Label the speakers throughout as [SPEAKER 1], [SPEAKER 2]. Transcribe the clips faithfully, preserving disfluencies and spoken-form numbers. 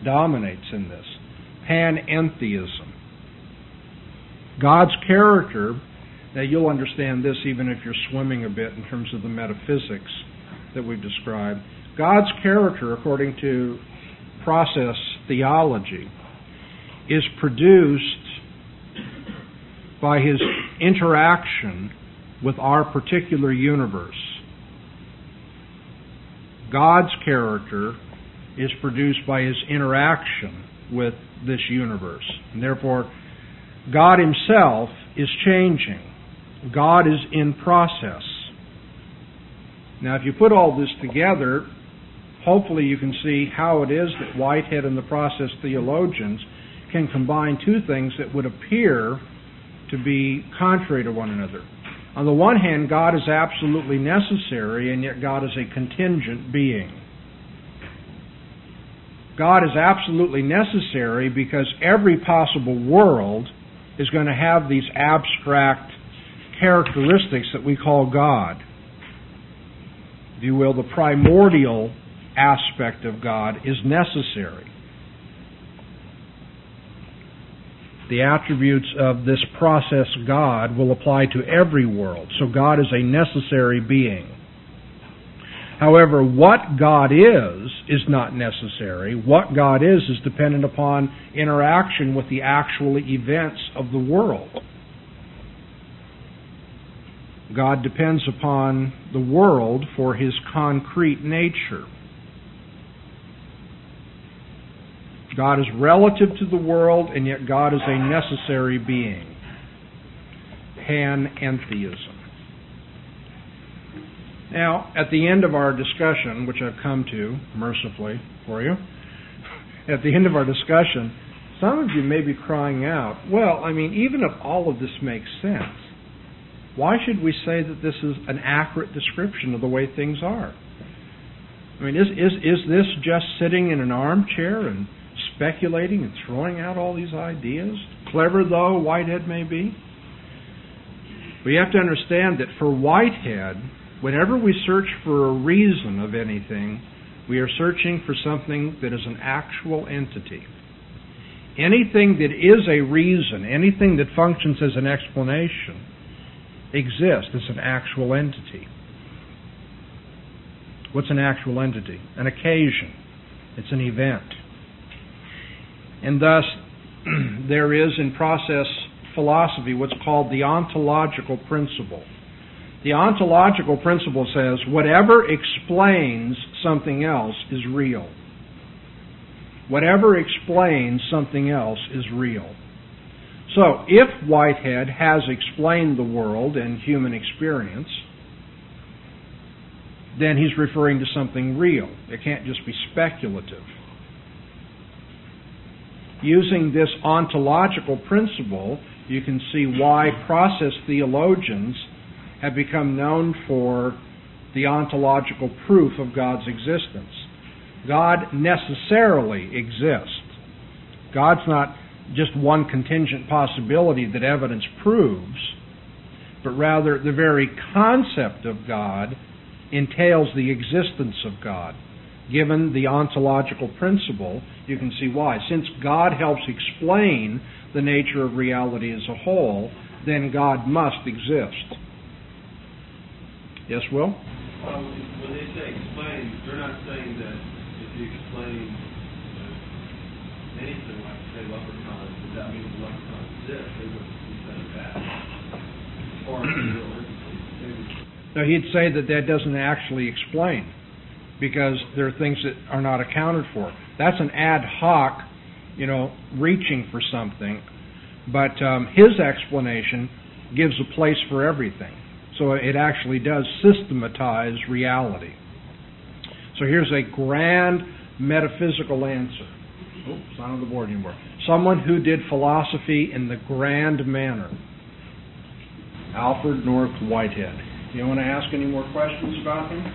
[SPEAKER 1] dominates in this. Panentheism. God's character, now you'll understand this even if you're swimming a bit in terms of the metaphysics that we've described. God's character, according to process theology, is produced by His interaction with our particular universe. God's character is produced by His interaction with this universe. And therefore, God Himself is changing. God is in process. Now, if you put all this together, hopefully you can see how it is that Whitehead and the process theologians can combine two things that would appear to be contrary to one another. On the one hand, God is absolutely necessary, and yet God is a contingent being. God is absolutely necessary because every possible world is going to have these abstract characteristics that we call God. If you will, the primordial aspect of God is necessary. The attributes of this process God will apply to every world. So God is a necessary being. However, what God is, is not necessary. What God is, is dependent upon interaction with the actual events of the world. God depends upon the world for His concrete nature. God is relative to the world, and yet God is a necessary being. Panentheism. Now, at the end of our discussion, which I've come to, mercifully for you, at the end of our discussion, some of you may be crying out, well, I mean, even if all of this makes sense, why should we say that this is an accurate description of the way things are? I mean, is is is this just sitting in an armchair and speculating and throwing out all these ideas? Clever though Whitehead may be. We have to understand that for Whitehead, whenever we search for a reason of anything, we are searching for something that is an actual entity. Anything that is a reason, anything that functions as an explanation, exists as an actual entity. What's an actual entity? An occasion. It's an event. And thus, there is in process philosophy what's called the ontological principle. The ontological principle says whatever explains something else is real. Whatever explains something else is real. So, if Whitehead has explained the world and human experience, then he's referring to something real. It can't just be speculative. Using this ontological principle, you can see why process theologians have become known for the ontological proof of God's existence. God necessarily exists. God's not just one contingent possibility that evidence proves, but rather the very concept of God entails the existence of God. Given the ontological principle, you can see why. Since God helps explain the nature of reality as a whole, then God must exist. Yes, Will?
[SPEAKER 2] Well, when they say explain, they're not saying that if you explain uh, anything like, say, leprechauns, does that mean the leprechauns exist? They wouldn't be saying that. Or real entities.
[SPEAKER 1] No, he'd say that that doesn't actually explain, because there are things that are not accounted for. That's an ad hoc, you know, reaching for something. But um, his explanation gives a place for everything. So it actually does systematize reality. So here's a grand metaphysical answer. Oh, it's not on the board anymore. Someone who did philosophy in the grand manner. Alfred North Whitehead. Do you want to ask any more questions about him?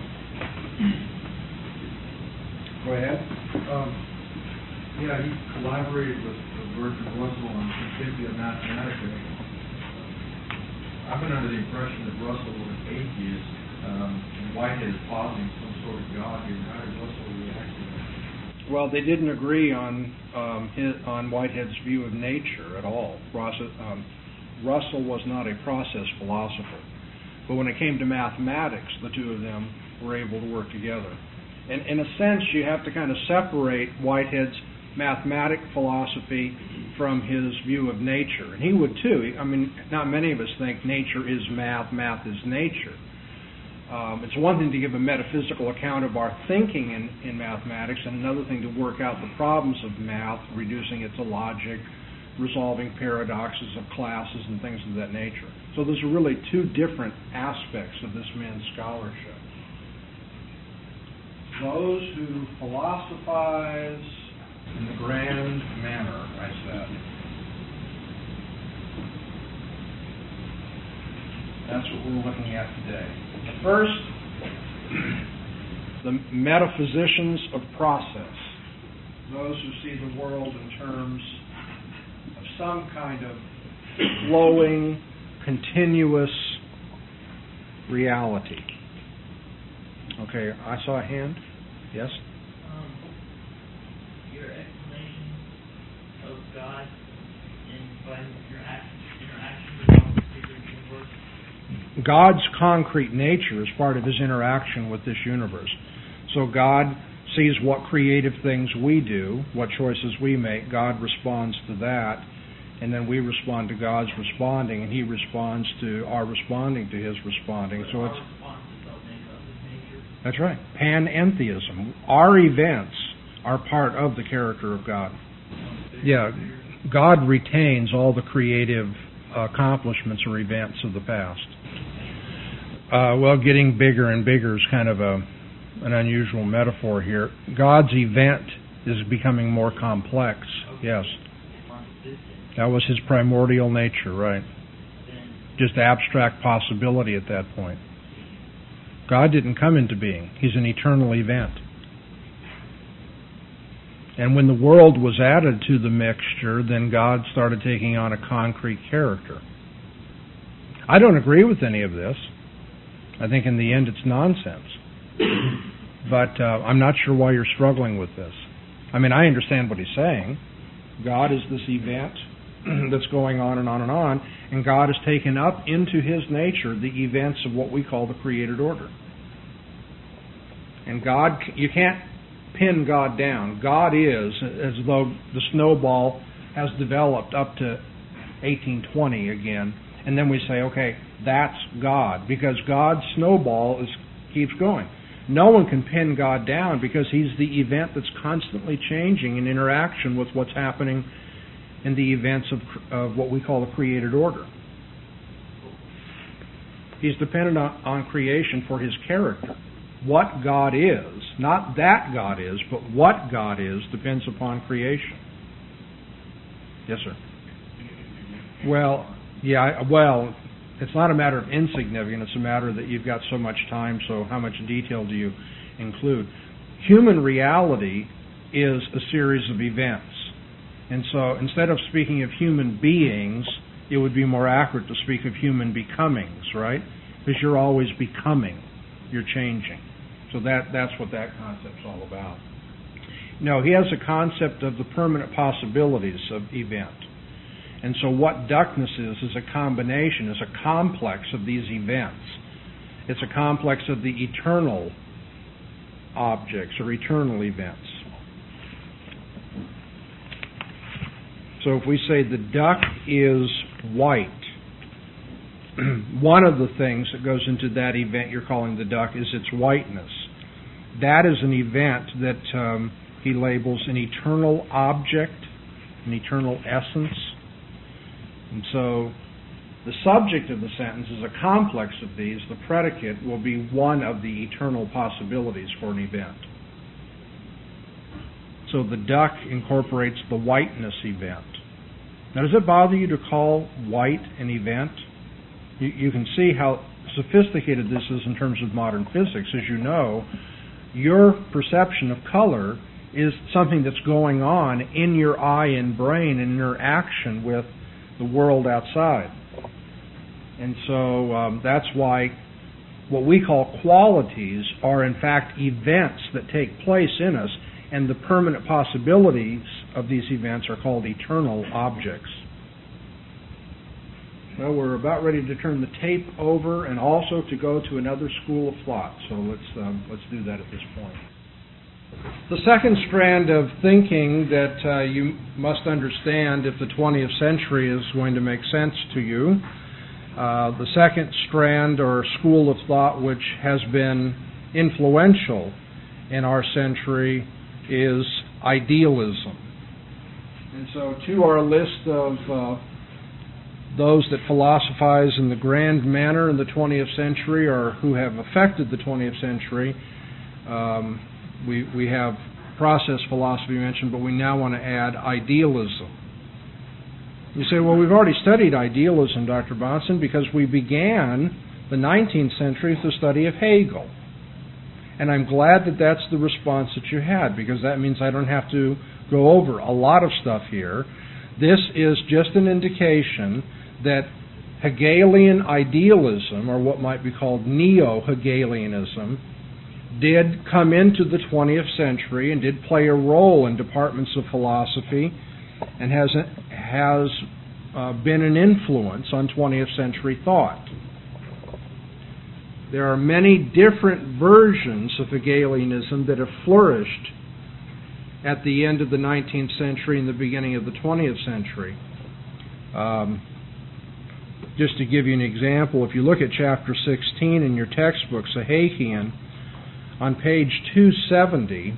[SPEAKER 1] Go ahead.
[SPEAKER 3] Um, yeah, he collaborated with Bertrand Russell on Principia Mathematica. I've been under the impression that Russell was an atheist, um, and Whitehead is positing some sort of God here. How did Russell react to that?
[SPEAKER 1] Well, they didn't agree on um, his, on Whitehead's view of nature at all. Ross, um, Russell was not a process philosopher. But when it came to mathematics, the two of them were able to work together. And in a sense, you have to kind of separate Whitehead's mathematic philosophy from his view of nature. And he would too. I mean, not many of us think nature is math, math is nature. Um, it's one thing to give a metaphysical account of our thinking in, in mathematics, and another thing to work out the problems of math, reducing it to logic, resolving paradoxes of classes and things of that nature. So there's really two different aspects of this man's scholarship. Those who philosophize in the grand manner, I said. That's what we're looking at today. First, the metaphysicians of process. Those who see the world in terms of some kind of flowing, continuous reality. Okay, I saw a hand. Yes?
[SPEAKER 4] Um, your explanation of God and by your act, interaction with all the creatures in the universe.
[SPEAKER 1] God's concrete nature is part of his interaction with this universe. So God sees what creative things we do, what choices we make. God responds to that, and then we respond to God's responding, and he responds to our responding to his responding. So it's that's right. Panentheism. Our events are part of the character of God. Yeah, God retains all the creative accomplishments or events of the past. Uh, well, getting bigger and bigger is kind of a, an unusual metaphor here. God's event is becoming more complex. Yes. That was his primordial nature, right? Just abstract possibility at that point. God didn't come into being. He's an eternal event. And when the world was added to the mixture, then God started taking on a concrete character. I don't agree with any of this. I think in the end it's nonsense. But uh, I'm not sure why you're struggling with this. I mean, I understand what he's saying. God is this event that's going on and on and on, and God has taken up into his nature the events of what we call the created order. And God, you can't pin God down. God is, as though the snowball has developed up to eighteen twenty again, and then we say, okay, that's God, because God's snowball is keeps going. No one can pin God down because he's the event that's constantly changing in interaction with what's happening in the events of, of what we call the created order. He's dependent on, on creation for his character. What God is, not that God is, but what God is, depends upon creation. Yes, sir. Well, yeah, well, it's not a matter of insignificance, it's a matter that you've got so much time, so how much detail do you include? Human reality is a series of events. And so instead of speaking of human beings, it would be more accurate to speak of human becomings, right? Because you're always becoming, you're changing. So that that's what that concept's all about. No, he has a concept of the permanent possibilities of event. And so what duckness is, is a combination, is a complex of these events. It's a complex of the eternal objects or eternal events. So if we say the duck is white, one of the things that goes into that event you're calling the duck is its whiteness. That is an event that um, he labels an eternal object, an eternal essence. And so the subject of the sentence is a complex of these. The predicate will be one of the eternal possibilities for an event. So the duck incorporates the whiteness event. Now, does it bother you to call white an event? You, you can see how sophisticated this is in terms of modern physics. As you know, your perception of color is something that's going on in your eye and brain in interaction with the world outside. And so um, that's why what we call qualities are in fact events that take place in us, and the permanent possibilities of these events are called eternal objects. Well, we're about ready to turn the tape over and also to go to another school of thought. So let's um, let's do that at this point. The second strand of thinking that uh, you must understand if the twentieth century is going to make sense to you, uh, the second strand or school of thought which has been influential in our century is idealism. And so to our list of uh, those that philosophize in the grand manner in the twentieth century or who have affected the twentieth century, um, we, we have process philosophy mentioned, but we now want to add idealism. You say, well, we've already studied idealism, Doctor Bahnsen, because we began the nineteenth century with the study of Hegel. And I'm glad that that's the response that you had, because that means I don't have to go over a lot of stuff here. This is just an indication that Hegelian idealism, or what might be called neo-Hegelianism, did come into the twentieth century and did play a role in departments of philosophy and has, has uh, been an influence on twentieth century thought. There are many different versions of Hegelianism that have flourished at the end of the nineteenth century and the beginning of the twentieth century. Um, just to give you an example, if you look at chapter sixteen in your textbook, Sahakian, on page two seventy,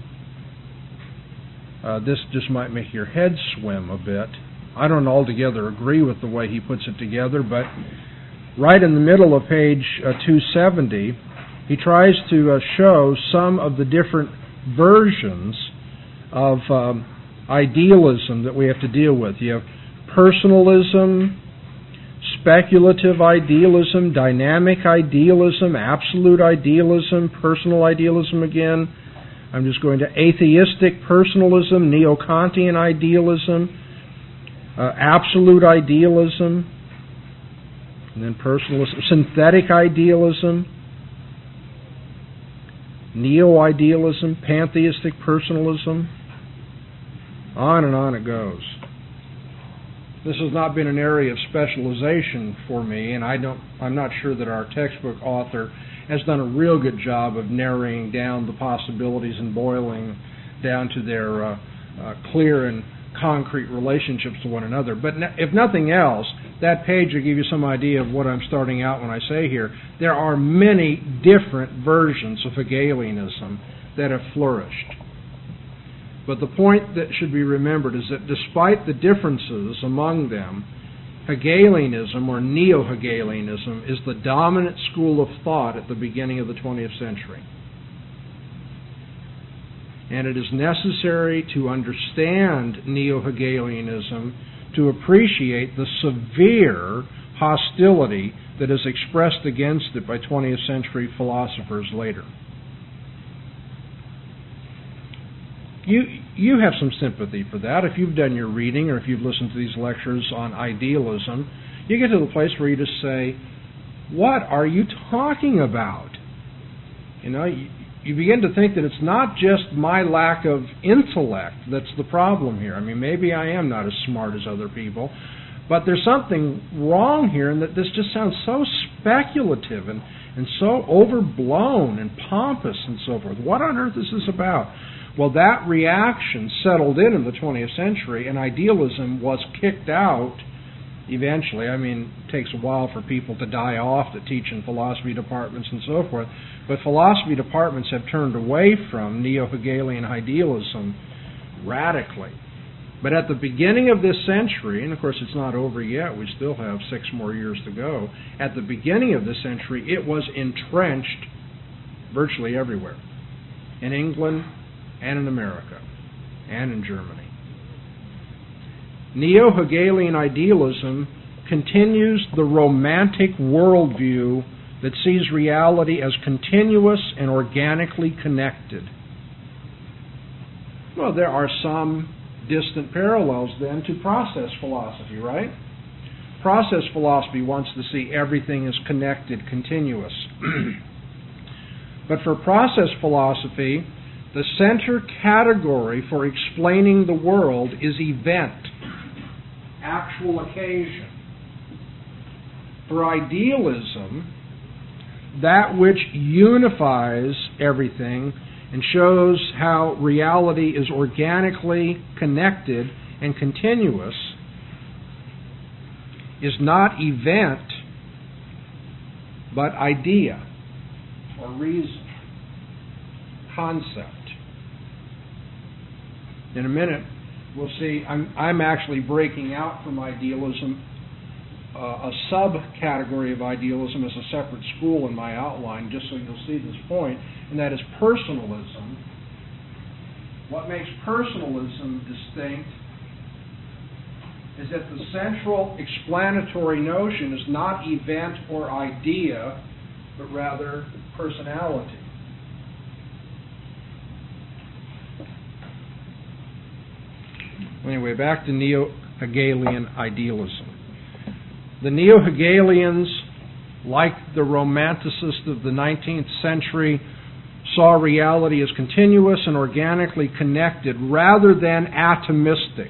[SPEAKER 1] uh, this just might make your head swim a bit. I don't altogether agree with the way he puts it together, but right in the middle of page uh, two seventy, he tries to uh, show some of the different versions of um, idealism that we have to deal with. You have personalism, speculative idealism, dynamic idealism, absolute idealism, personal idealism again. I'm just going to atheistic personalism, neo-Kantian idealism, uh, absolute idealism, and then personalism, synthetic idealism, neo-idealism, pantheistic personalism. On and on it goes. This has not been an area of specialization for me, and I don't, I'm not sure that our textbook author has done a real good job of narrowing down the possibilities and boiling down to their uh, uh, clear and concrete relationships to one another. But if nothing else, that page will give you some idea of what I'm starting out when I say here. There are many different versions of Hegelianism that have flourished. But the point that should be remembered is that despite the differences among them, Hegelianism or neo-Hegelianism is the dominant school of thought at the beginning of the twentieth century. And it is necessary to understand neo-Hegelianism to appreciate the severe hostility that is expressed against it by twentieth century philosophers later. You you have some sympathy for that. If you've done your reading or if you've listened to these lectures on idealism, you get to the place where you just say, what are you talking about? You know, you, you begin to think that it's not just my lack of intellect that's the problem here. I mean, maybe I am not as smart as other people, but there's something wrong here in that this just sounds so speculative and, and so overblown and pompous and so forth. What on earth is this about? Well, that reaction settled in in the twentieth century, and idealism was kicked out eventually. I mean, it takes a while for people to die off that teach in philosophy departments and so forth, but philosophy departments have turned away from neo-Hegelian idealism radically. But at the beginning of this century, and of course it's not over yet, we still have six more years to go, at the beginning of this century it was entrenched virtually everywhere. In England, and in America, and in Germany. Neo-Hegelian idealism continues the romantic worldview that sees reality as continuous and organically connected. Well, there are some distant parallels then to process philosophy, right? Process philosophy wants to see everything as connected, continuous. But for process philosophy, The center category for explaining the world is event, actual occasion. For idealism, that which unifies everything and shows how reality is organically connected and continuous is not event, but idea or reason, concept. In a minute, we'll see, I'm, I'm actually breaking out from idealism, uh, a subcategory of idealism as a separate school in my outline, just so you'll see this point, and that is personalism. What makes personalism distinct is that the central explanatory notion is not event or idea, but rather personality. Anyway, back to Neo-Hegelian idealism. The Neo-Hegelians, like the Romanticists of the nineteenth century, saw reality as continuous and organically connected rather than atomistic.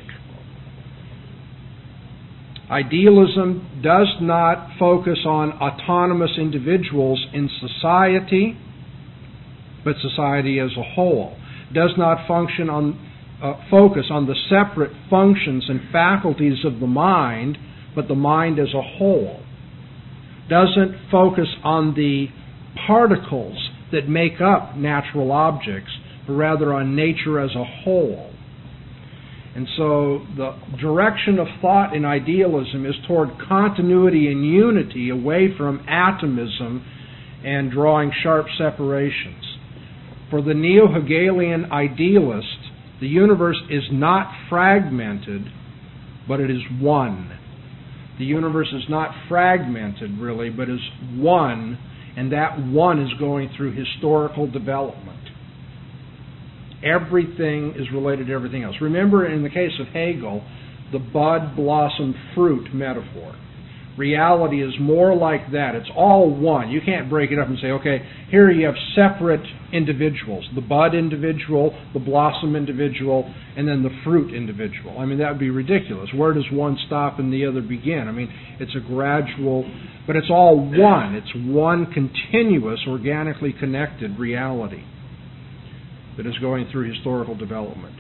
[SPEAKER 1] Idealism does not focus on autonomous individuals in society, but society as a whole. Does not function on uh, focus on the separate functions and faculties of the mind, but the mind as a whole. Doesn't focus on the particles that make up natural objects, but rather on nature as a whole. And so the direction of thought in idealism is toward continuity and unity, away from atomism and drawing sharp separations. For the Neo-Hegelian idealist, the universe is not fragmented, but it is one. The universe is not fragmented, really, but is one, and that one is going through historical development. Everything is related to everything else. Remember, in the case of Hegel, the bud, blossom, fruit metaphor. Reality is more like that. It's all one. You can't break it up and say, okay, here you have separate individuals. The bud individual, the blossom individual, and then the fruit individual. I mean, that would be ridiculous. Where does one stop and the other begin? I mean, it's a gradual, but it's all one. It's one continuous, organically connected reality that is going through historical development.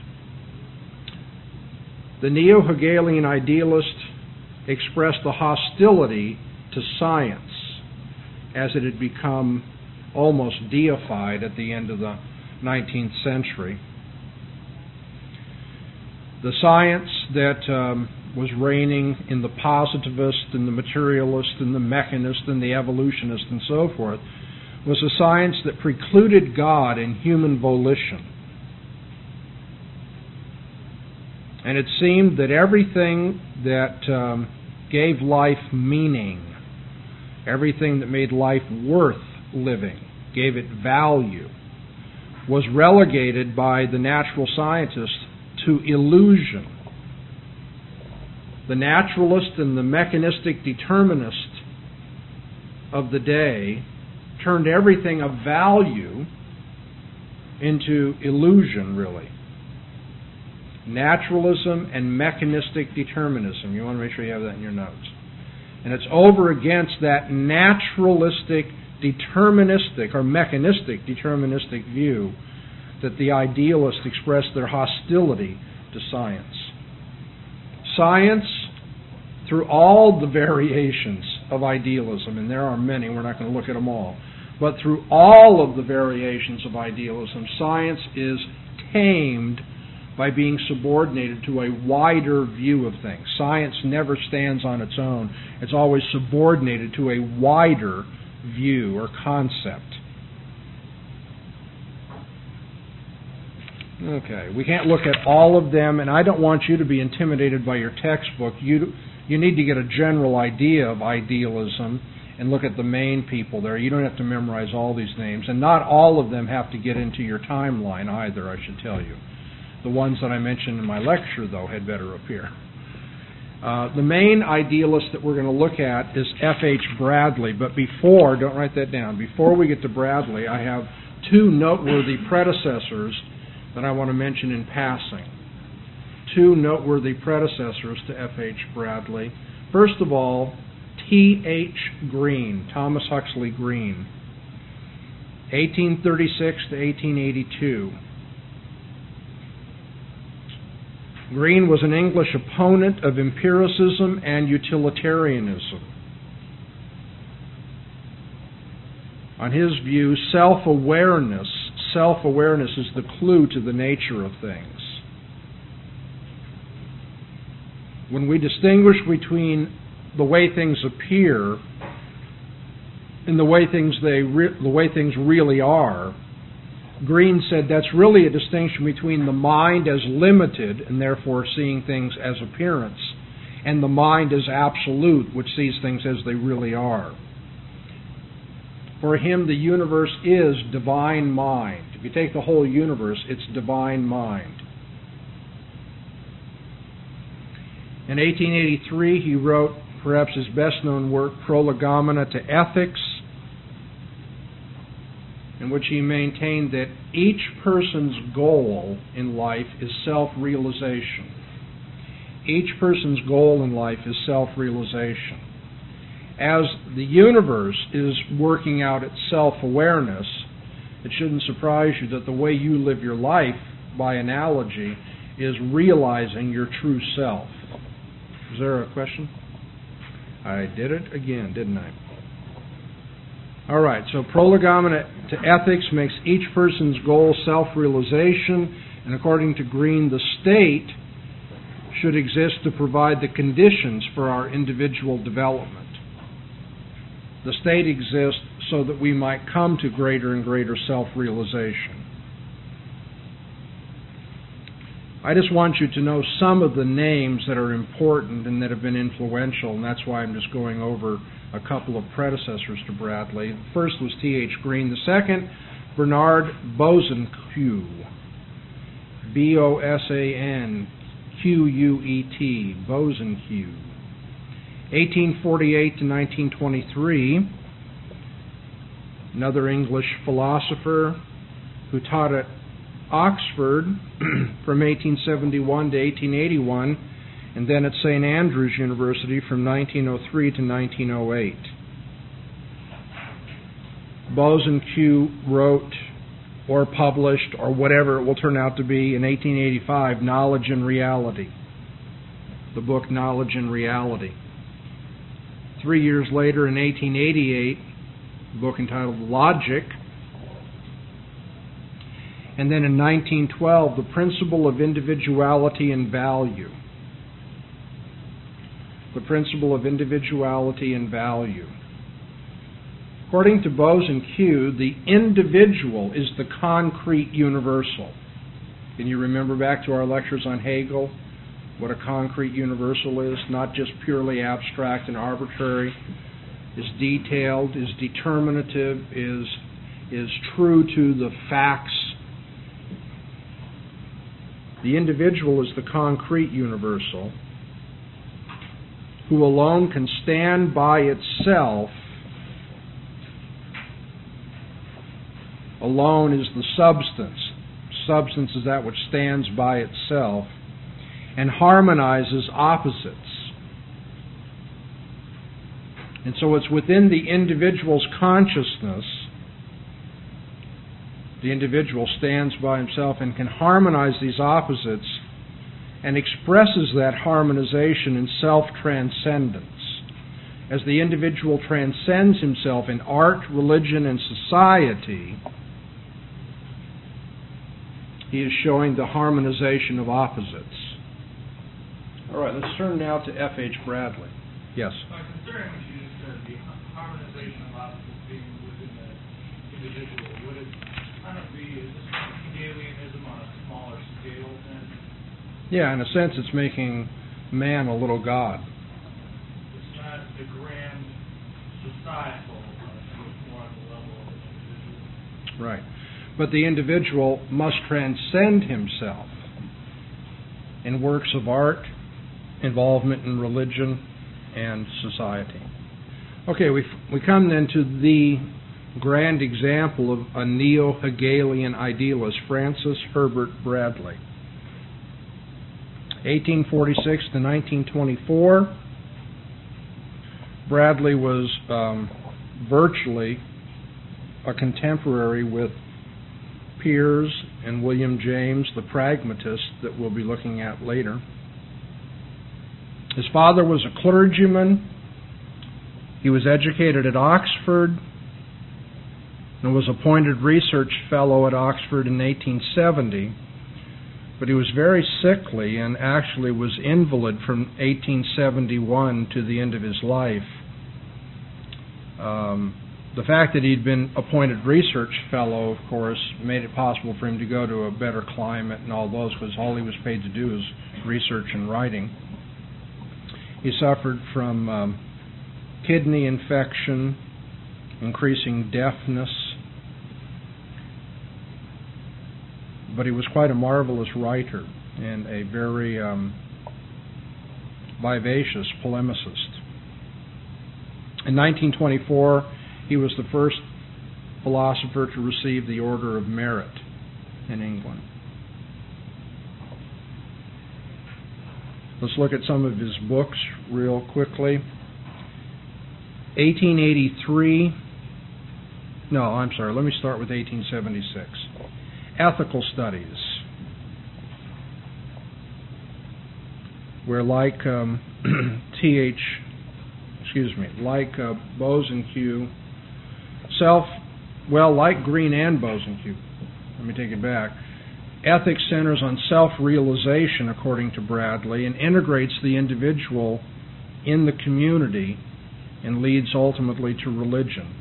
[SPEAKER 1] The Neo-Hegelian idealist expressed the hostility to science as it had become almost deified at the end of the nineteenth century. The science that um, was reigning in the positivist and the materialist and the mechanist and the evolutionist and so forth was a science that precluded God and human volition. And it seemed that everything that um, gave life meaning, everything that made life worth living, gave it value, was relegated by the natural scientists to illusion. The naturalist and the mechanistic determinist of the day turned everything of value into illusion, really. Naturalism and mechanistic determinism. You want to make sure you have that in your notes. And it's over against that naturalistic, deterministic, or mechanistic deterministic view that the idealists expressed their hostility to science. Science, through all the variations of idealism, and there are many, we're not going to look at them all, but through all of the variations of idealism, science is tamed by being subordinated to a wider view of things. Science never stands on its own. It's always subordinated to a wider view or concept. Okay, we can't look at all of them, and I don't want you to be intimidated by your textbook. You, you need to get a general idea of idealism and look at the main people there. You don't have to memorize all these names, and not all of them have to get into your timeline either, I should tell you. The ones that I mentioned in my lecture, though, had better appear. Uh, the main idealist that we're going to look at is F H Bradley, but before, don't write that down, before we get to Bradley, I have two noteworthy predecessors that I want to mention in passing. Two noteworthy predecessors to F H Bradley. First of all, T H Green, Thomas Huxley Green, eighteen thirty-six to eighteen eighty-two. Green was an English opponent of empiricism and utilitarianism. On his view, self-awareness, self-awareness is the clue to the nature of things. When we distinguish between the way things appear and the way things they re- the way things really are, Green said that's really a distinction between the mind as limited and therefore seeing things as appearance, and the mind as absolute, which sees things as they really are. For him, the universe is divine mind. If you take the whole universe, it's divine mind. In eighteen eighty-three, he wrote perhaps his best-known work, Prolegomena to Ethics, in which he maintained that each person's goal in life is self-realization. Each person's goal in life is self-realization. As the universe is working out its self-awareness, it shouldn't surprise you that the way you live your life, by analogy, is realizing your true self. Is there a question? I did it again, didn't I? All right, so Prolegomena to Ethics makes each person's goal self-realization, and according to Green, the state should exist to provide the conditions for our individual development. The state exists so that we might come to greater and greater self-realization. I just want you to know some of the names that are important and that have been influential, and that's why I'm just going over a couple of predecessors to Bradley. The first was T H Green. The second, Bernard Bosanquet, B O S A N Q U E T, Bosanquet. eighteen forty-eight to nineteen twenty-three, another English philosopher who taught at Oxford from eighteen seventy-one to eighteen eighty-one, and then at Saint Andrews University from nineteen oh three to nineteen oh eight. Bosanquet wrote or published, or whatever it will turn out to be, in eighteen eighty-five, Knowledge and Reality, the book Knowledge and Reality. Three years later, in eighteen eighty-eight, a book entitled Logic. And then in nineteen twelve, The Principle of Individuality and Value. The Principle of Individuality and Value. According to Bosanquet, the individual is the concrete universal. Can you remember back to our lectures on Hegel? What a concrete universal is, not just purely abstract and arbitrary, is detailed, is determinative, is, is true to the facts. The individual is the concrete universal, who alone can stand by itself. Alone is the substance. Substance is that which stands by itself and harmonizes opposites. And so it's within the individual's consciousness. The individual stands by himself and can harmonize these opposites and expresses that harmonization in self-transcendence. As the individual transcends himself in art, religion, and society, he is showing the harmonization of opposites. All right, let's turn now to F H Bradley. Yes?
[SPEAKER 5] Uh, considering what you just said, the harmonization of opposites being within the individual, would it kind of be, is this Hegelianism on a smaller scale then?
[SPEAKER 1] Yeah, in a sense it's making man a little god.
[SPEAKER 5] It's not the grand societal, uh, it's more on the level of the individual.
[SPEAKER 1] Right. But the individual must transcend himself in works of art, involvement in religion, and society. Okay, we we come then to the grand example of a neo-Hegelian idealist, Francis Herbert Bradley. eighteen forty-six to nineteen twenty-four, Bradley was um, virtually a contemporary with Piers and William James, the pragmatist that we'll be looking at later. His father was a clergyman. He was educated at Oxford and was appointed research fellow at Oxford in eighteen seventy. But he was very sickly and actually was invalid from eighteen seventy-one to the end of his life. Um, the fact that he'd been appointed research fellow, of course, made it possible for him to go to a better climate and all those, because all he was paid to do was research and writing. He suffered from um, kidney infection, increasing deafness, but he was quite a marvelous writer and a very um, vivacious polemicist. In nineteen twenty-four, he was the first philosopher to receive the Order of Merit in England. Let's look at some of his books real quickly. eighteen eighty-three, no, I'm sorry, let me start with eighteen seventy-six. Ethical Studies, where like um, T H, excuse me, like uh, Bosanquet, self, well, like Green and Bosanquet, let me take it back. Ethics centers on self-realization, according to Bradley, and integrates the individual in the community and leads ultimately to religion.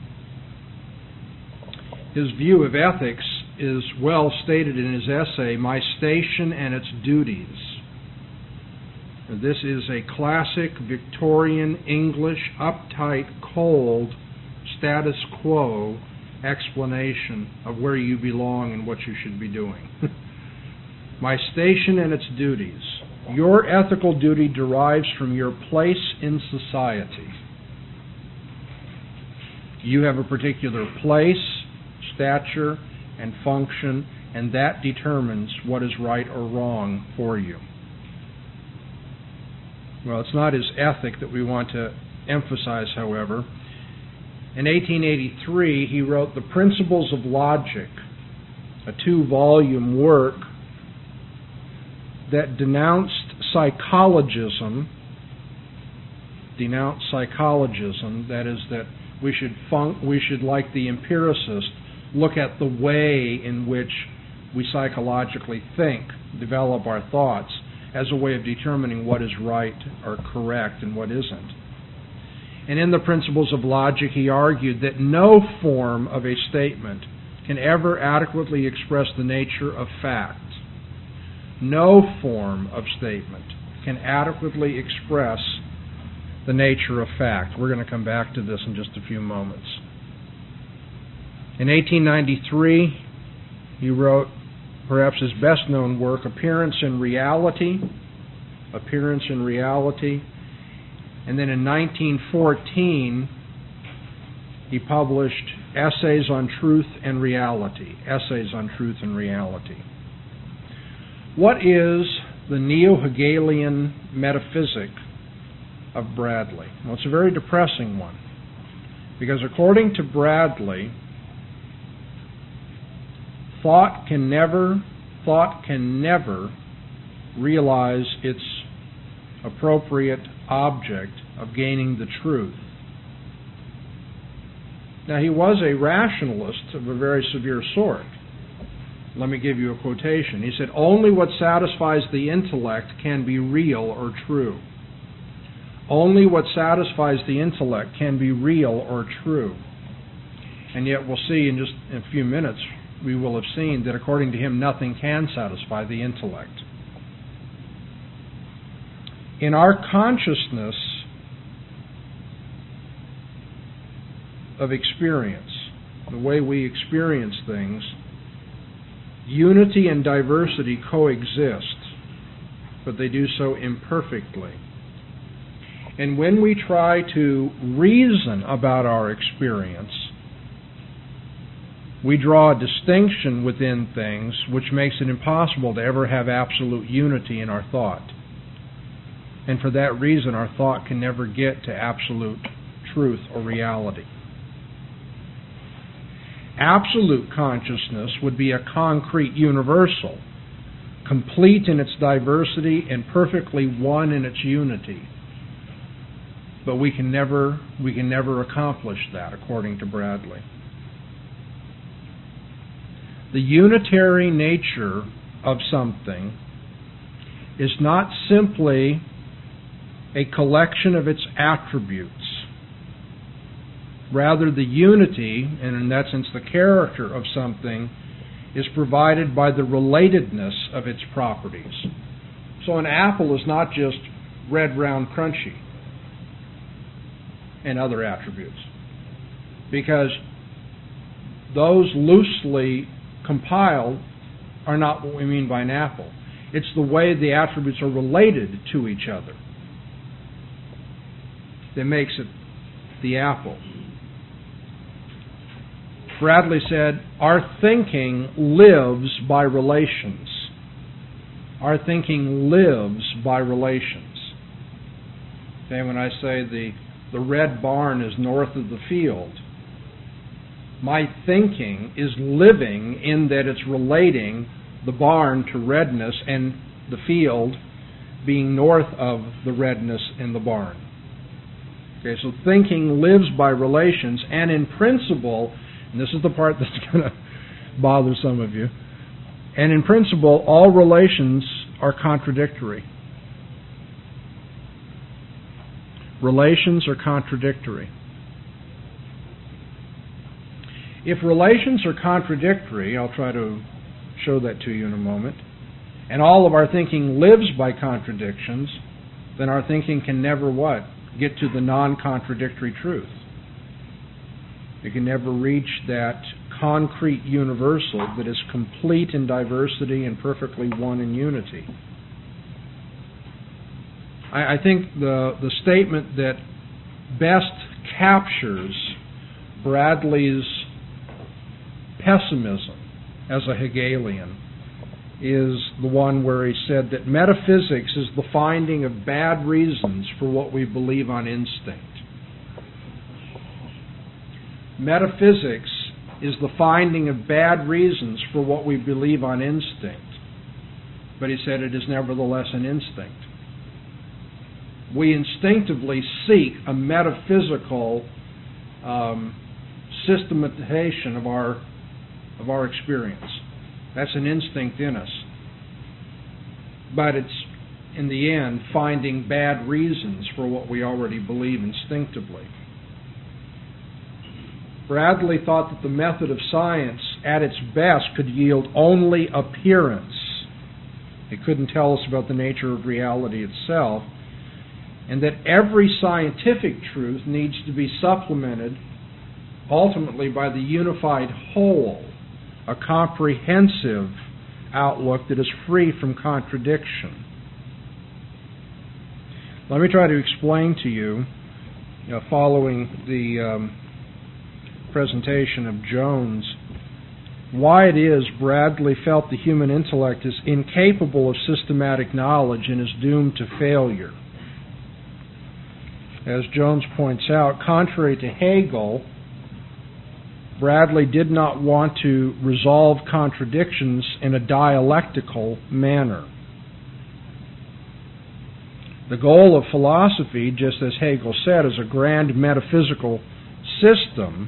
[SPEAKER 1] His view of ethics is well stated in his essay, My Station and Its Duties. This is a classic Victorian English, uptight, cold, status quo explanation of where you belong and what you should be doing. My station and its duties. Your ethical duty derives from your place in society. You have a particular place, stature, and function, and that determines what is right or wrong for you. Well, it's not his ethic that we want to emphasize, however. In eighteen eighty-three, he wrote The Principles of Logic, a two-volume work that denounced psychologism, denounced psychologism, that is, that we should fun- we should, like the empiricist, look at the way in which we psychologically think, develop our thoughts, as a way of determining what is right or correct and what isn't. And in the Principles of Logic, he argued that no form of a statement can ever adequately express the nature of fact. No form of statement can adequately express the nature of fact. We're going to come back to this in just a few moments. In eighteen ninety-three, he wrote perhaps his best-known work, Appearance and Reality, Appearance and Reality. And then in nineteen fourteen, he published Essays on Truth and Reality, Essays on Truth and Reality. What is the neo-Hegelian metaphysic of Bradley? Well, it's a very depressing one, because according to Bradley, Thought can never, thought can never realize its appropriate object of gaining the truth. Now, he was a rationalist of a very severe sort. Let me give you a quotation. He said, "Only what satisfies the intellect can be real or true. Only what satisfies the intellect can be real or true." And yet we'll see in just in a few minutes, we will have seen that according to him, nothing can satisfy the intellect. In our consciousness of experience, the way we experience things, unity and diversity coexist, but they do so imperfectly. And when we try to reason about our experience, We draw a distinction within things which makes it impossible to ever have absolute unity in our thought. And for that reason, our thought can never get to absolute truth or reality. Absolute consciousness would be a concrete universal, complete in its diversity and perfectly one in its unity. But we can never, we can never accomplish that, according to Bradley. The unitary nature of something is not simply a collection of its attributes. Rather, the unity, and in that sense the character of something, is provided by the relatedness of its properties. So an apple is not just red, round, crunchy, and other attributes, because those loosely compiled are not what we mean by an apple. It's the way the attributes are related to each other that makes it the apple. Bradley said, our thinking lives by relations. Our thinking lives by relations. Okay, when I say the, the red barn is north of the field, my thinking is living in that it's relating the barn to redness and the field being north of the redness in the barn. Okay, so thinking lives by relations, and in principle, and this is the part that's going to bother some of you, and in principle, all relations are contradictory. Relations are contradictory. If relations are contradictory, I'll try to show that to you in a moment, and all of our thinking lives by contradictions, then our thinking can never what? Get to the non-contradictory truth. It can never reach that concrete universal that is complete in diversity and perfectly one in unity. I, I think the, the statement that best captures Bradley's pessimism as a Hegelian is the one where he said that metaphysics is the finding of bad reasons for what we believe on instinct. Metaphysics is the finding of bad reasons for what we believe on instinct. But he said it is nevertheless an instinct. We instinctively seek a metaphysical um, systematization of our of our experience. That's an instinct in us. But it's, in the end, finding bad reasons for what we already believe instinctively. Bradley thought that the method of science, at its best, could yield only appearance. It couldn't tell us about the nature of reality itself, and that every scientific truth needs to be supplemented ultimately by the unified whole, a comprehensive outlook that is free from contradiction. Let me try to explain to you, you know, following the um, presentation of Jones, why it is Bradley felt the human intellect is incapable of systematic knowledge and is doomed to failure. As Jones points out, contrary to Hegel, Bradley did not want to resolve contradictions in a dialectical manner. The goal of philosophy, just as Hegel said, is a grand metaphysical system,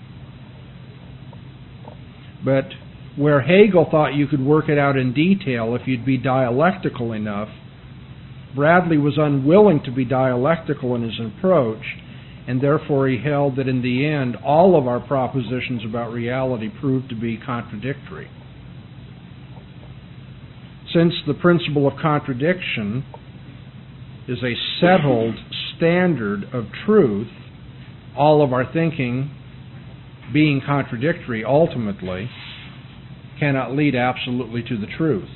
[SPEAKER 1] but where Hegel thought you could work it out in detail if you'd be dialectical enough, Bradley was unwilling to be dialectical in his approach, and therefore he held that in the end all of our propositions about reality proved to be contradictory. Since the principle of contradiction is a settled standard of truth, all of our thinking, being contradictory ultimately, cannot lead absolutely to the truth.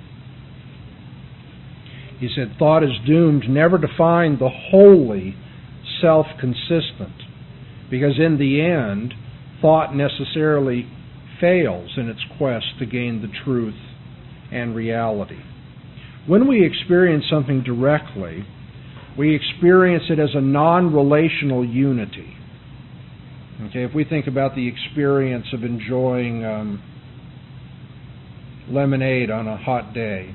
[SPEAKER 1] He said, thought is doomed never to find the wholly self-consistent, because in the end, thought necessarily fails in its quest to gain the truth and reality. When we experience something directly, we experience it as a non-relational unity. Okay, if we think about the experience of enjoying um, lemonade on a hot day,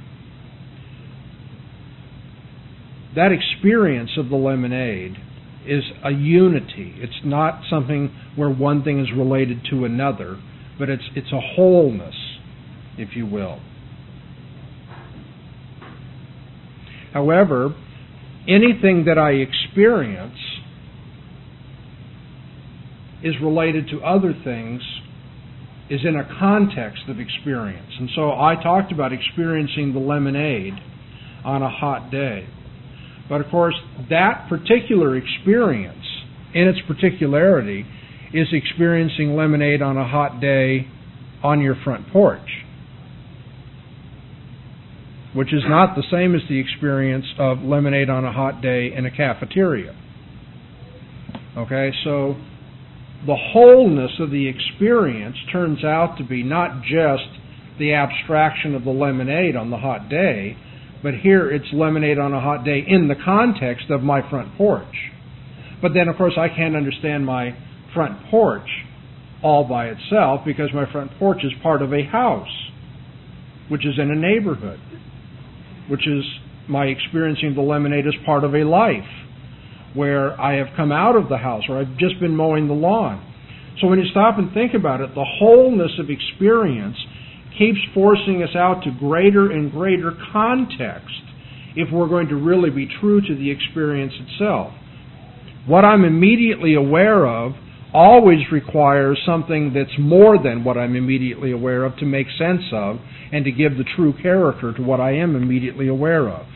[SPEAKER 1] that experience of the lemonade is a unity. It's not something where one thing is related to another, but it's it's a wholeness, if you will. However, anything that I experience is related to other things, is in a context of experience. And so I talked about experiencing the lemonade on a hot day. But of course, that particular experience, in its particularity, is experiencing lemonade on a hot day on your front porch, which is not the same as the experience of lemonade on a hot day in a cafeteria. Okay, so the wholeness of the experience turns out to be not just the abstraction of the lemonade on the hot day, but here it's lemonade on a hot day in the context of my front porch. But then, of course, I can't understand my front porch all by itself because my front porch is part of a house, which is in a neighborhood, which is my experiencing the lemonade as part of a life where I have come out of the house or I've just been mowing the lawn. So when you stop and think about it, the wholeness of experience keeps forcing us out to greater and greater context if we're going to really be true to the experience itself. What I'm immediately aware of always requires something that's more than what I'm immediately aware of to make sense of and to give the true character to what I am immediately aware of.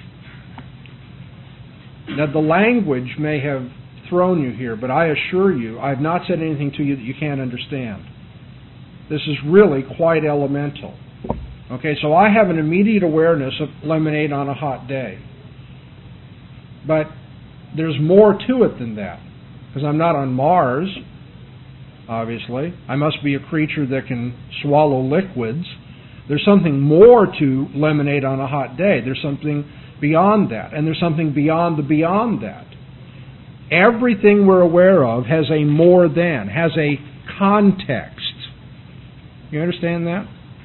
[SPEAKER 1] Now, the language may have thrown you here, but I assure you, I have not said anything to you that you can't understand. This is really quite elemental. Okay, so I have an immediate awareness of lemonade on a hot day. But there's more to it than that. Because I'm not on Mars, obviously. I must be a creature that can swallow liquids. There's something more to lemonade on a hot day. There's something beyond that. And there's something beyond the beyond that. Everything we're aware of has a more than, has a context. You understand that?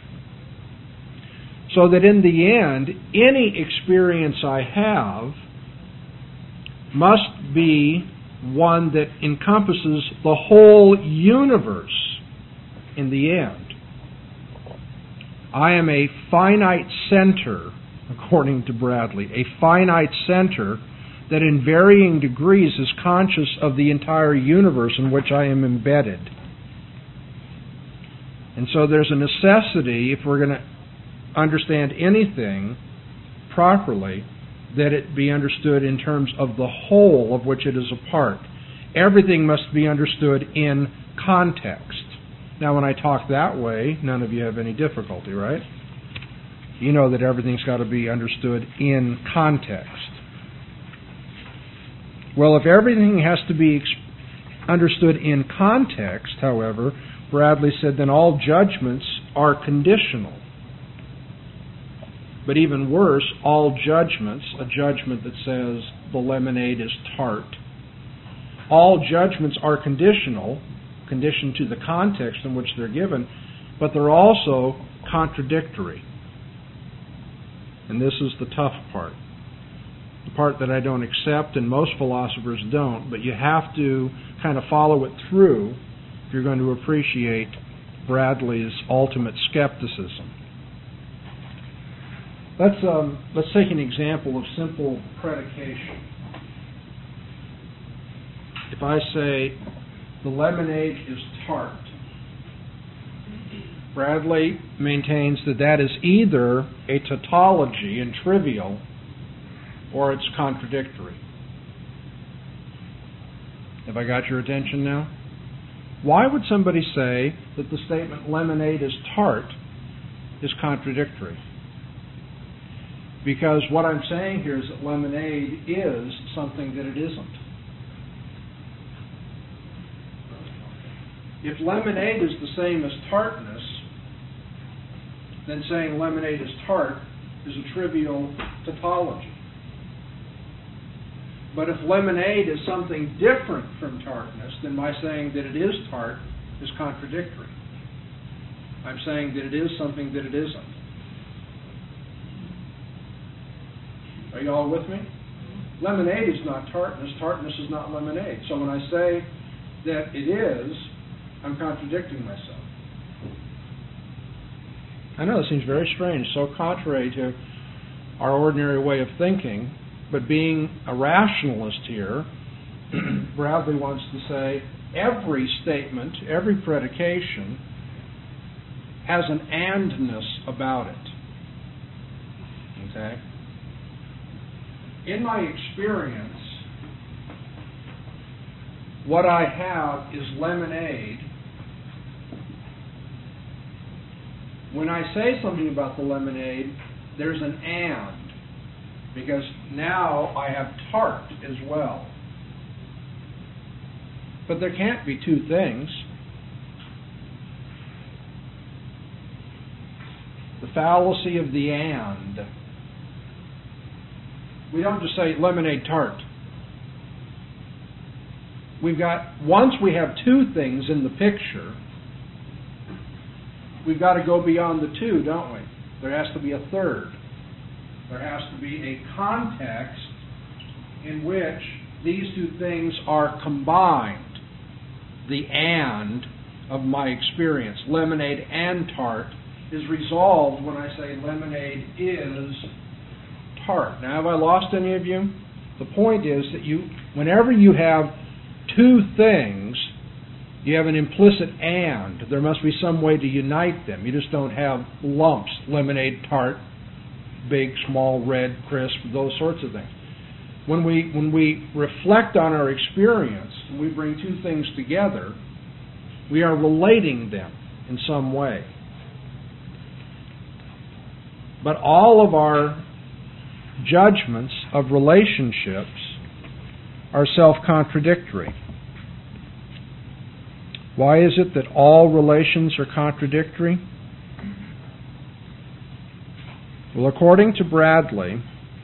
[SPEAKER 1] So that in the end, any experience I have must be one that encompasses the whole universe in the end. I am a finite center, according to Bradley, a finite center that in varying degrees is conscious of the entire universe in which I am embedded. And so there's a necessity, if we're going to understand anything properly, that it be understood in terms of the whole of which it is a part. Everything must be understood in context. Now, when I talk that way, none of you have any difficulty, right? You know that everything's got to be understood in context. Well, if everything has to be ex- understood in context, however, Bradley said, then all judgments are conditional. But even worse, all judgments, a judgment that says the lemonade is tart, all judgments are conditional, conditioned to the context in which they're given, but they're also contradictory. And this is the tough part. The part that I don't accept and most philosophers don't, but you have to kind of follow it through if you're going to appreciate Bradley's ultimate skepticism. Let's um, let's take an example of simple predication. If I say the lemonade is tart, Bradley maintains that that is either a tautology and trivial, or it's contradictory. Have I got your attention now? Why would somebody say that the statement lemonade is tart is contradictory? Because what I'm saying here is that lemonade is something that it isn't. If lemonade is the same as tartness, then saying lemonade is tart is a trivial tautology. But if lemonade is something different from tartness, then my saying that it is tart is contradictory. I'm saying that it is something that it isn't. Are you all with me? Lemonade is not tartness. Tartness is not lemonade. So when I say that it is, I'm contradicting myself. I know it seems very strange, so contrary to our ordinary way of thinking, but being a rationalist here, Bradley wants to say every statement, every predication has an andness about it. Okay? In my experience, what I have is lemonade. When I say something about the lemonade, there's an and, because now I have tart as well. But there can't be two things. The fallacy of the and. We don't just say lemonade tart. We've got, once we have two things in the picture, we've got to go beyond the two, don't we? There has to be a third. There has to be a context in which these two things are combined. The and of my experience, lemonade and tart, is resolved when I say lemonade is tart. Now, have I lost any of you? The point is that you, whenever you have two things, you have an implicit and. There must be some way to unite them. You just don't have lumps, lemonade, tart, big, small, red, crisp, those sorts of things. When we when we reflect on our experience and we bring two things together, we are relating them in some way. But all of our judgments of relationships are self-contradictory. Why is it that all relations are contradictory? Well, according to Bradley,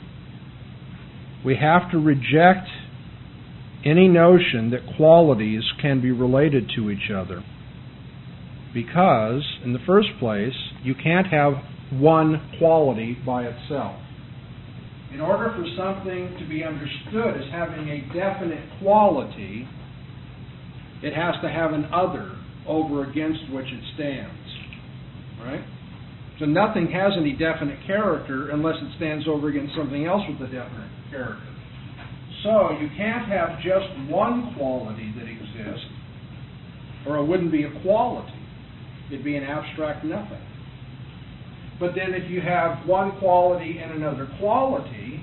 [SPEAKER 1] we have to reject any notion that qualities can be related to each other. Because, in the first place, you can't have one quality by itself. In order for something to be understood as having a definite quality, it has to have an other over against which it stands. Right? So nothing has any definite character unless it stands over against something else with a definite character. So you can't have just one quality that exists, or it wouldn't be a quality. It'd be an abstract nothing. But then if you have one quality and another quality,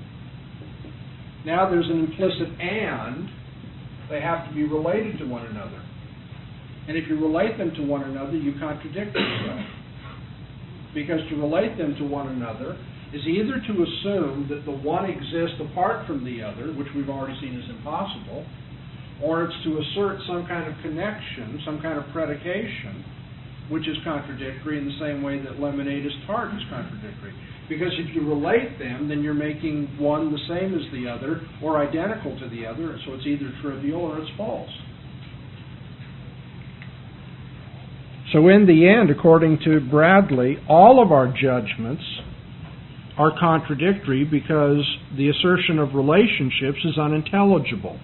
[SPEAKER 1] now there's an implicit and. They have to be related to one another. And if you relate them to one another, you contradict yourself. Because to relate them to one another is either to assume that the one exists apart from the other, which we've already seen is impossible, or it's to assert some kind of connection, some kind of predication, which is contradictory in the same way that lemonade is tart is contradictory. Because if you relate them, then you're making one the same as the other, or identical to the other, so it's either trivial or it's false. So in the end, according to Bradley, all of our judgments are contradictory because the assertion of relationships is unintelligible.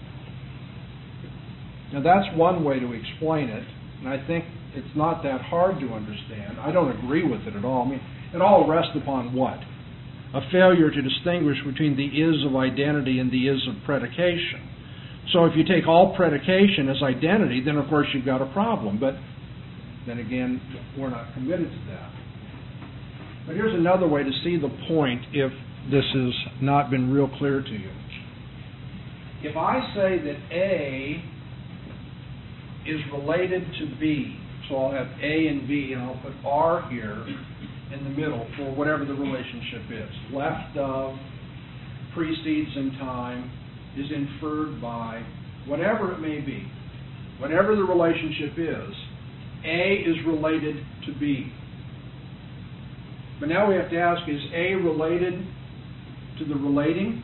[SPEAKER 1] Now that's one way to explain it, and I think it's not that hard to understand. I don't agree with it at all. I mean, it all rests upon what? A failure to distinguish between the is of identity and the is of predication. So if you take all predication as identity, then of course you've got a problem. But then again, we're not committed to that. But here's another way to see the point if this has not been real clear to you. If I say that A is related to B, so I'll have A and B, and I'll put R here in the middle for whatever the relationship is. Left of, precedes in time, is inferred by, whatever it may be. Whatever the relationship is, A is related to B. But now we have to ask, is A related to the relating?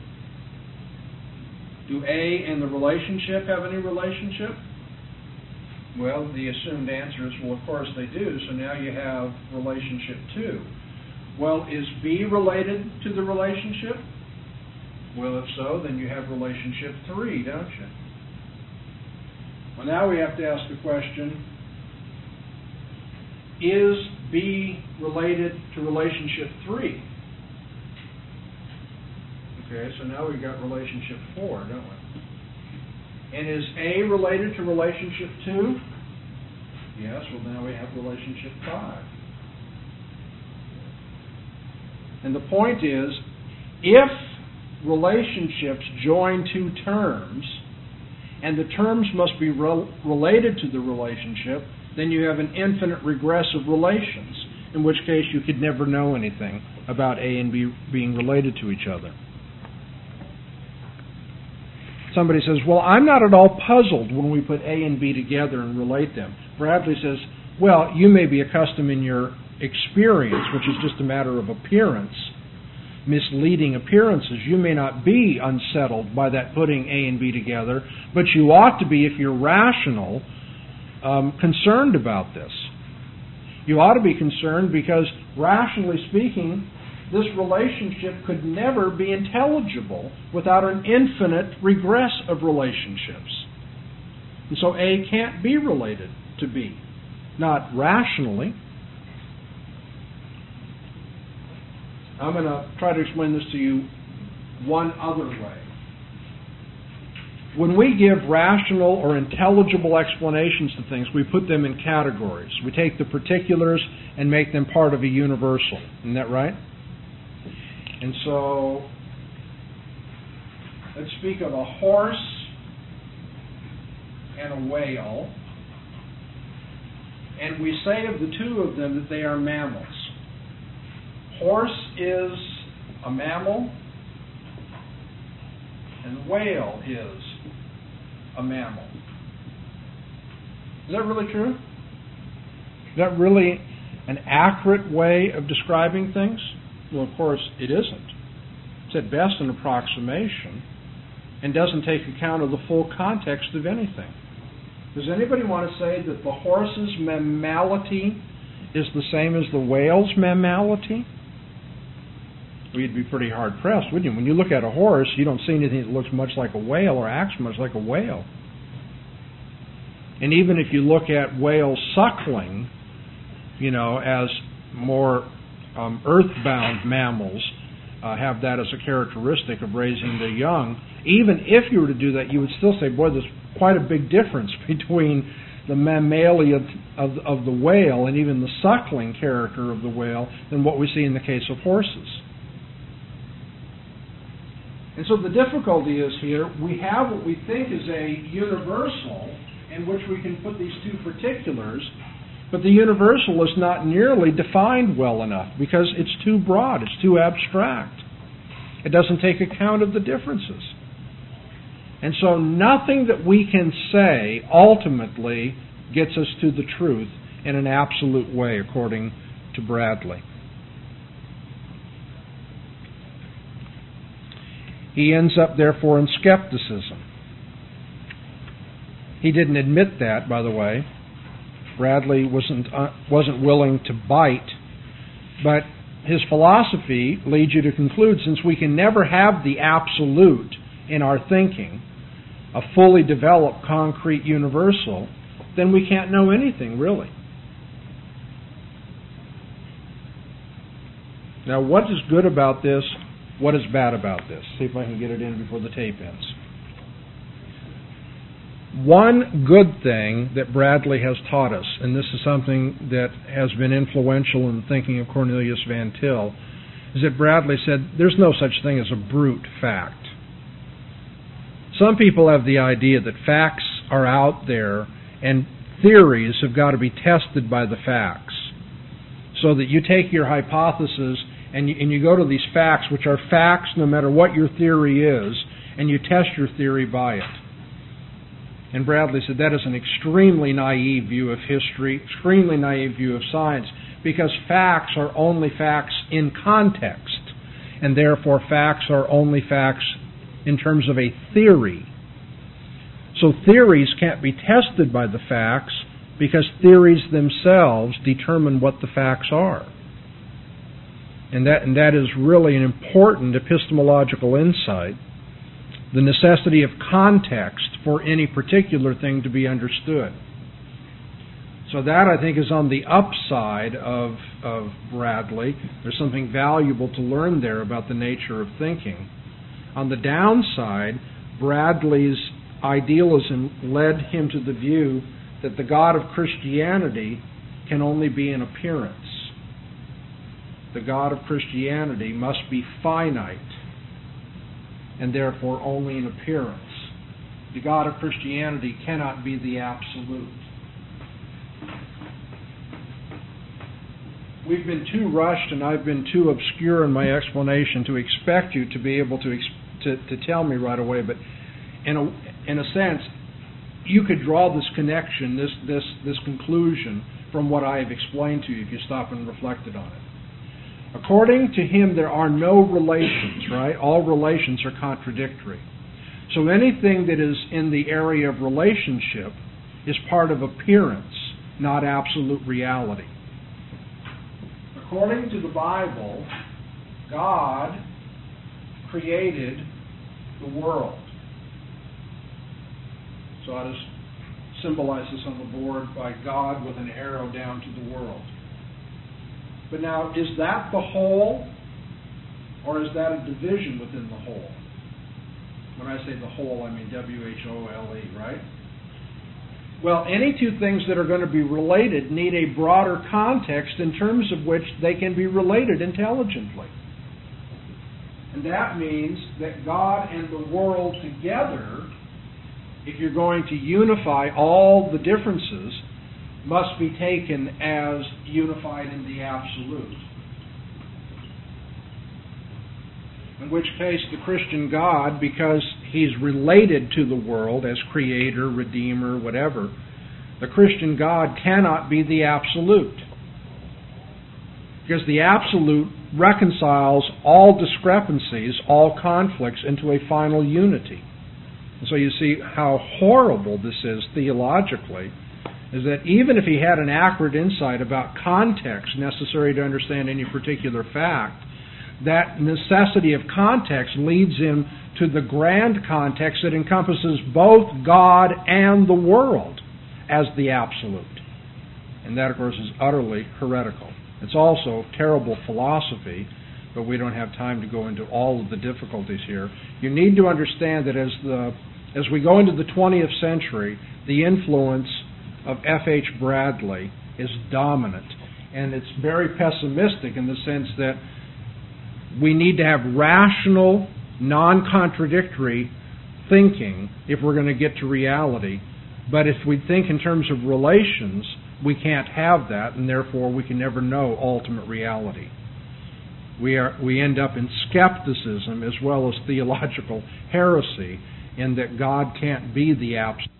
[SPEAKER 1] Do A and the relationship have any relationship? Well, the assumed answer is, well, of course they do, so now you have relationship two. Well, is B related to the relationship? Well, if so, then you have relationship three, don't you? Well, now we have to ask the question, is B related to relationship three? Okay, so now we've got relationship four, don't we? And is A related to relationship two? Yes, well now we have relationship five. And the point is, if relationships join two terms, and the terms must be re- related to the relationship, then you have an infinite regressive relations, in which case you could never know anything about A and B being related to each other. Somebody says, well, I'm not at all puzzled when we put A and B together and relate them. Bradley says, well, you may be accustomed in your experience, which is just a matter of appearance, misleading appearances. You may not be unsettled by that putting A and B together, but you ought to be, if you're rational, um, concerned about this. You ought to be concerned because, rationally speaking, this relationship could never be intelligible without an infinite regress of relationships. And so A can't be related to B, not rationally. I'm going to try to explain this to you one other way. When we give rational or intelligible explanations to things, we put them in categories. We take the particulars and make them part of a universal. Isn't that right? And so, let's speak of a horse and a whale, and we say of the two of them that they are mammals. Horse is a mammal, and whale is a mammal. Is that really true? Is that really an accurate way of describing things? Well, of course, it isn't. It's at best an approximation and doesn't take account of the full context of anything. Does anybody want to say that the horse's mammality is the same as the whale's mammality? Well, you'd be pretty hard-pressed, wouldn't you? When you look at a horse, you don't see anything that looks much like a whale or acts much like a whale. And even if you look at whale suckling, you know, as more um, earthbound mammals uh, have that as a characteristic of raising their young, even if you were to do that, you would still say, boy, there's quite a big difference between the mammalia of, of, of the whale and even the suckling character of the whale than what we see in the case of horses. And so the difficulty is here, we have what we think is a universal in which we can put these two particulars, but the universal is not nearly defined well enough because it's too broad, it's too abstract. It doesn't take account of the differences. And so nothing that we can say ultimately gets us to the truth in an absolute way, according to Bradley. He ends up, therefore, in skepticism. He didn't admit that, by the way. Bradley wasn't uh, wasn't willing to bite, but his philosophy leads you to conclude, since we can never have the absolute in our thinking, a fully developed concrete universal, then we can't know anything, really. Now, what is good about this? What is bad about this? See if I can get it in before the tape ends. One good thing that Bradley has taught us, and this is something that has been influential in the thinking of Cornelius Van Til, is that Bradley said there's no such thing as a brute fact. Some people have the idea that facts are out there and theories have got to be tested by the facts. So that you take your hypothesis and you, and you go to these facts, which are facts no matter what your theory is, and you test your theory by it. And Bradley said that is an extremely naive view of history, extremely naive view of science, because facts are only facts in context, and therefore facts are only facts in terms of a theory. So theories can't be tested by the facts because theories themselves determine what the facts are. And that, and that is really an important epistemological insight, the necessity of context for any particular thing to be understood. So that, I think, is on the upside of, of Bradley. There's something valuable to learn there about the nature of thinking. On the downside, Bradley's idealism led him to the view that the God of Christianity can only be an appearance. The God of Christianity must be finite and therefore only an appearance. The God of Christianity cannot be the absolute. We've been too rushed and I've been too obscure in my explanation to expect you to be able to to, to tell me right away, but in a, in a sense, you could draw this connection, this, this, this conclusion from what I have explained to you if you stop and reflected on it. According to him, there are no relations, right? All relations are contradictory. So anything that is in the area of relationship is part of appearance, not absolute reality. According to the Bible, God created the world. So I just symbolize this on the board by God with an arrow down to the world. But now, is that the whole, or is that a division within the whole? When I say the whole, I mean W H O L E, right? Well, any two things that are going to be related need a broader context in terms of which they can be related intelligently. And that means that God and the world together, if you're going to unify all the differences, must be taken as unified in the absolute. In which case the Christian God, because he's related to the world as creator, redeemer, whatever, the Christian God cannot be the absolute. Because the absolute reconciles all discrepancies, all conflicts into a final unity. And so you see how horrible this is theologically, is that even if he had an accurate insight about context necessary to understand any particular fact, that necessity of context leads him to the grand context that encompasses both God and the world as the absolute. And that, of course, is utterly heretical. It's also terrible philosophy, but we don't have time to go into all of the difficulties here. You need to understand that as the as we go into the twentieth century, the influence of F H Bradley is dominant. And it's very pessimistic in the sense that we need to have rational, non-contradictory thinking if we're going to get to reality. But if we think in terms of relations, we can't have that, and therefore we can never know ultimate reality. We are we end up in skepticism as well as theological heresy, in that God can't be the absolute.